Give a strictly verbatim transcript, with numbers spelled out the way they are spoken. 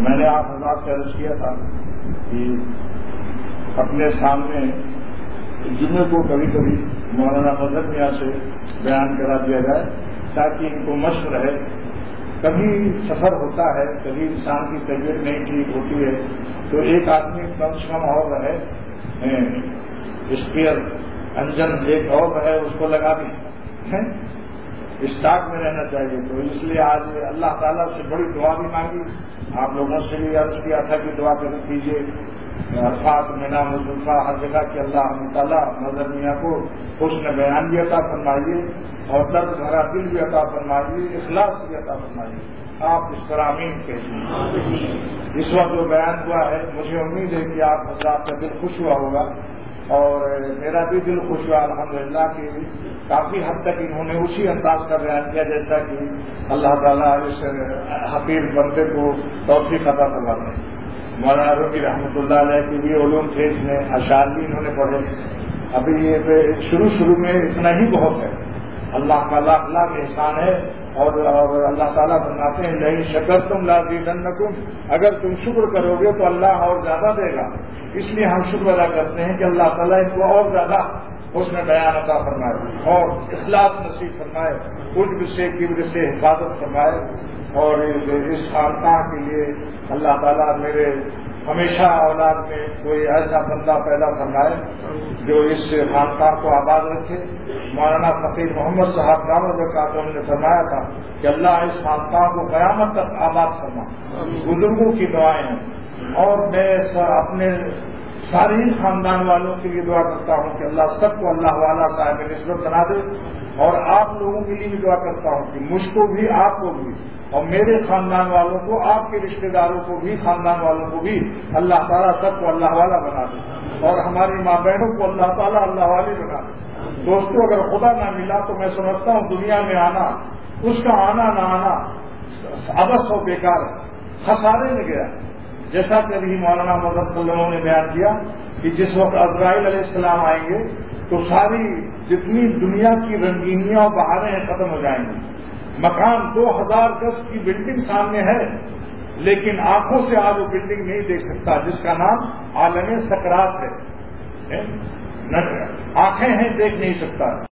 میں نے آپ حضرات سے عرض کیا تھا کہ اپنے سامنے جمعے کو کبھی کبھی مولانا مظہر میاں سے بیان کرا دیا جائے تاکہ ان کو مشق رہے. کبھی سفر ہوتا ہے, کبھی انسان کی طبیعت نہیں ٹھیک ہوتی ہے تو ایک آدمی کم سے کم اور رہے, اسپیئر انجن ایک اور رہے, اس کو لگا دی اسٹاک میں رہنا چاہیے. تو اس لیے آج اللہ تعالیٰ سے بڑی دعا بھی مانگی, آپ لوگوں سے بھی عرض کیا تھا کہ دعا کر کیجیے. عرفات مینا مصطفیٰ ہر جگہ کہ اللہ تعالیٰ مظہر میاں کو حسن بیان بھی عطا فرمائیے اور درد بھرا دل بھی عطا فرمائیے, اخلاص بھی عطا فرمائیے. آپ اس پر آمین کہیے. اس وقت جو بیان ہوا ہے مجھے امید ہے کہ آپ حضرات کا دل خوش ہوا ہوگا اور میرا بھی دل خوش ہوا الحمدللہ کہ کافی حد تک انہوں نے اسی انداز کا بیان کیا جیسا کہ اللہ تعالیٰ اس حقیر بندے کو توفیق عطا فرماتے ہیں. مولانا رومی رحمۃ اللہ علیہ کے بھی علوم تھے, اس میں اشعار بھی انہوں نے پڑھے. ابھی یہ شروع شروع میں اتنا ہی بہت ہے. اللہ کا لاکھ لاکھ احسان ہے اور اور اللہ تعالیٰ فرماتے ہیں لئن شکرتم لازیدنکم, اگر تم شکر کرو گے تو اللہ اور زیادہ دے گا. اس لیے ہم شکر ادا کرتے ہیں کہ اللہ تعالیٰ ان کو اور زیادہ اس نے بیان عطا فرمائے اور اخلاص نصیب فرمائے, عجب سے کبر سے حفاظت فرمائے. اور اس خانقاہ کے لیے اللہ تعالیٰ میرے ہمیشہ اولاد میں کوئی ایسا بندہ پیدا فرمائے جو اس خانقاہ کو آباد رکھے. مولانا فقیر محمد صاحب دامت برکاتہ نے فرمایا تھا کہ اللہ اس خانقاہ کو قیامت تک آباد فرما. بزرگوں کی دعائیں ہیں اور میں اپنے سارے ہی خاندان والوں کے لیے دعا کرتا ہوں کہ اللہ سب کو اللہ والا صاحب نسبت بنا دے. اور آپ لوگوں کے لیے بھی دعا کرتا ہوں کہ مجھ کو بھی, آپ کو بھی, اور میرے خاندان والوں کو, آپ کے رشتہ داروں کو بھی, خاندان والوں کو بھی اللہ تعالیٰ سب کو اللہ والا بنا دے اور ہماری ماں بہنوں کو اللہ تعالیٰ اللہ والی بنا دے. دوستوں, اگر خدا نہ ملا تو میں سمجھتا ہوں دنیا میں آنا, اس کا آنا نہ آنا ابس و بیکار ہے, خسارے میں گیا. جیسا کہ ابھی مولانا مظہر صلی اللہ علیہ وسلم نے بیان کیا کہ جس وقت عزرائیل علیہ السلام آئیں گے تو ساری جتنی دنیا کی رنگینیاں اور بہاریں ہیں ختم ہو جائیں گی. مکان دو ہزار گز کی بلڈنگ سامنے ہے لیکن آنکھوں سے آج وہ بلڈنگ نہیں دیکھ سکتا جس کا نام عالم سکرات ہے. آنکھیں ہیں دیکھ نہیں سکتا.